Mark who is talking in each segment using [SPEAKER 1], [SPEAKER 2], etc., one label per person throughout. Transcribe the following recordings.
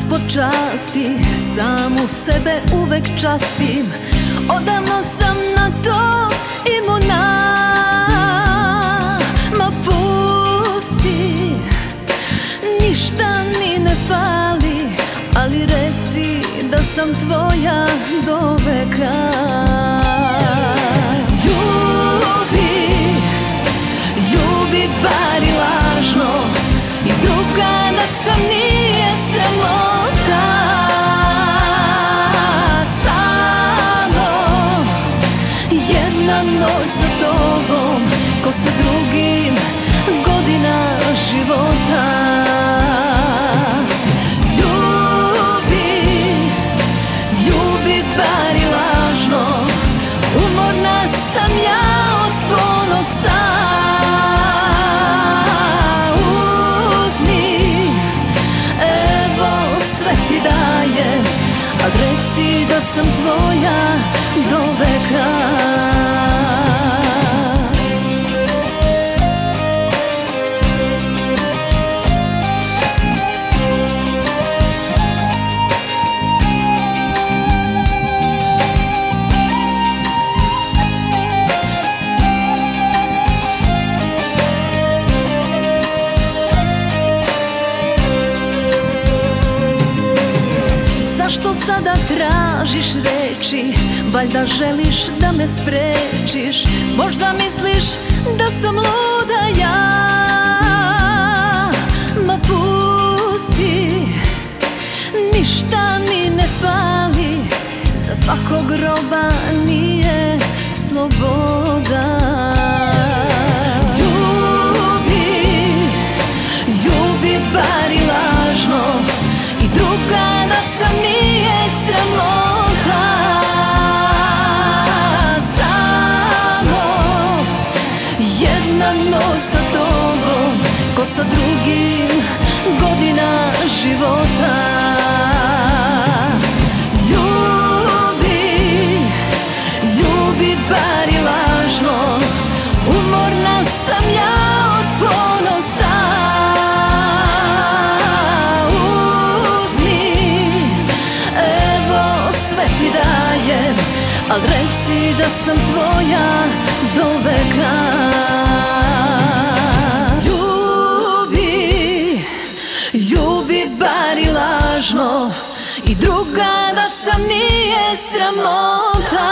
[SPEAKER 1] ispod časti, samu sebe uvek častim. Odavno sam na to imuna. Ma pusti, ništa mi ne fali, ali reci da sam tvoja do veka. Ljubi, ljubi bar i lažno, i druga da sam nije sramota. Samo jedna noć za tobom, ko sa drugim godina života. Ljubi, ljubi bar i lažno, umorna sam ja od ponosa. A reci da sam tvoja do veka. Zašto sada tražiš reči? Valjda želiš da me sprečiš. Možda misliš da sam luda ja. Ma pusti, ništa mi ne fali, za svakog roba nije sloboda. Ljubi, ljubi bar i lažno, i druga da sam nije sramota. Samo jedna noć sa tobom, ko sa drugim godina života. Ljubi, ljubi bar i lažno, umorna sam ja od ponosa. Ti dajem, al reci da sam tvoja do veka. Ljubi, ljubi bar i lažno, i druga da sam nije sramota.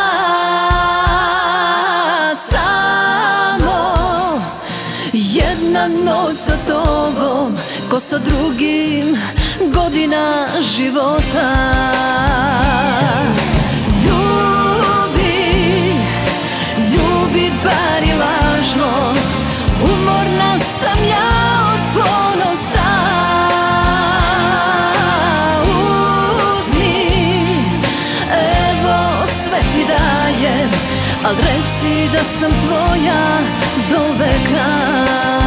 [SPEAKER 1] Samo jedna noć sa tobom, ko sa drugim godina života. Ljubi bar i lažno, umorna sam ja od ponosa. Uzmi, evo sve ti dajem, al reci da sam tvoja do veka.